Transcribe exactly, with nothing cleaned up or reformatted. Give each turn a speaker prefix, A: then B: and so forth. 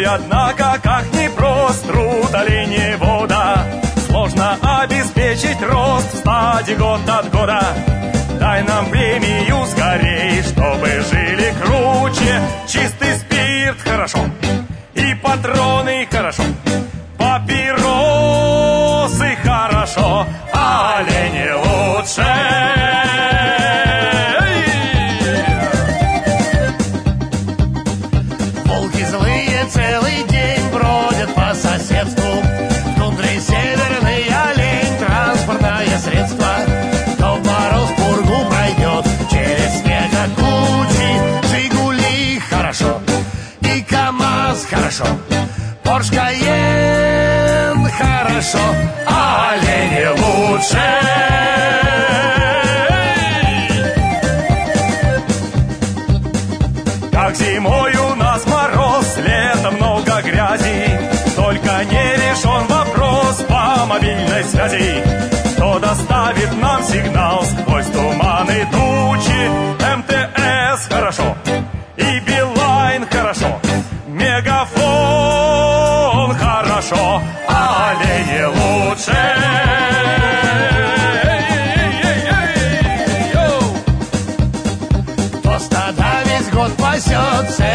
A: однако, как непрост труд оленевода. Сложно обеспечить рост в стаде год от года. Дай нам премию скорей, чтобы жили круче. Чистый спирт хорошо, и патроны хорошо, папиросы хорошо, а олени лучше.
B: Волки злые целый день бродят по соседству. В тундре северный олень — транспортное средство. Кто в мороз пургу пройдет через снегокучи. Жигули хорошо, и КамАЗ хорошо, Порш Кайен хорошо, а олени лучше.
A: Как зимой у нас мороз, летом много грязи, только не решен вопрос по мобильной связи. Кто доставит нам сигнал сквозь туманы тучи? МТС хорошо, и Билайн хорошо, Мегафон хорошо, а олени лучше.
B: Кто стада весь год пасет,